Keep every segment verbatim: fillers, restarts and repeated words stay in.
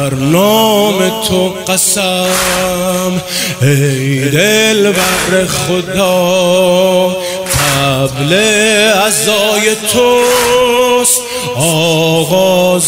بر نام تو قسم ای دلبر خدا، طبل عزای توست آغاز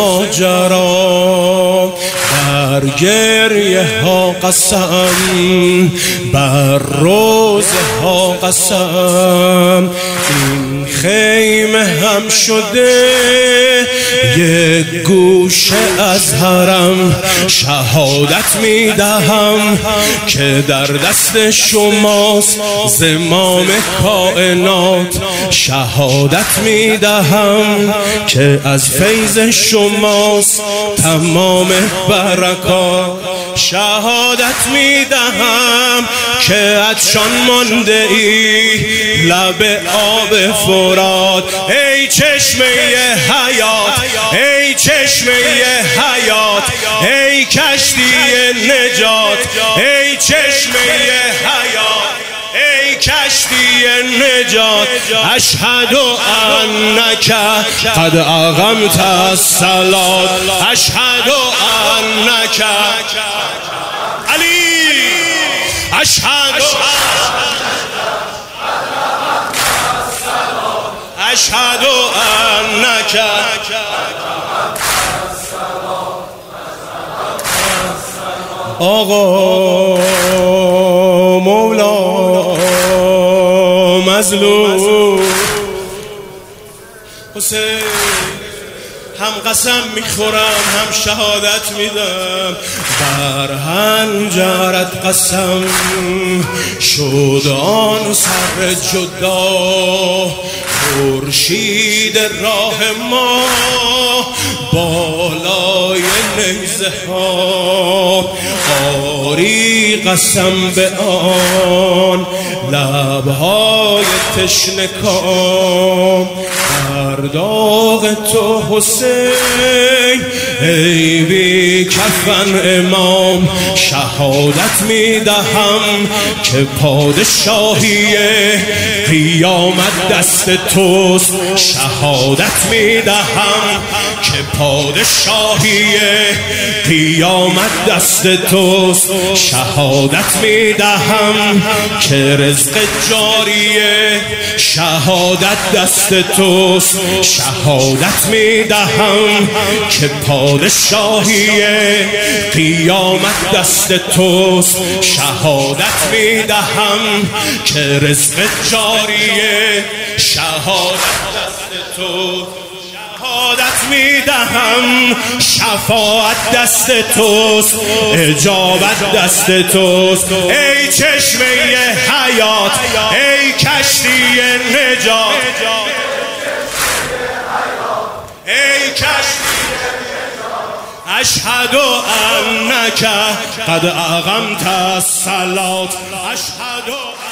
ماجرا. بر گریه ها قسم، بر روزه ها قسم، این خیمه هم شده یک گوشه از حرم. شهادت میدهم که در دست شماست زمام کائنات. شهادت میدهم که از فیض شماست تمام برکات. شهادت میدهم که عطشان مانده ای لب آب فرات. ای چشمه حیات، ای چشمه حیات، ای کشتی نجات، ای چشمه حیات، ای کشتی نجات. اشهد انک قد اقمت الصلاة، اشهد انک علی، اشهد اشهد انک آقا مولا مظلوم حسین، هم قسم میخورم هم شهادت میدم. بر حنجرت قسم شد آن سر جدا، خورشید راه ما بالای نیزه ها. آری قسم به آن لبهای تشنه کام، در داغ تو حسین ای بی کفن امام. شهادت میدهم که پادشاهی قیامت دست توست. شهادت میدهم که پادشاهی قیامت دست توست. شهادت میدهم که رزق جاریه شهادت دست توست. شهادت میدهم که پادشاهی قیامت دست توست. شهادت میدهم که رزق جاریه شهادت دست توست. شهادت میدهم شفاعت دست توست، اجابت دست توست. ای چشمه حیات، ای کشتی نجات، ای کشتی نجات. اشهد انک قد اقمت الصلاة، اشهد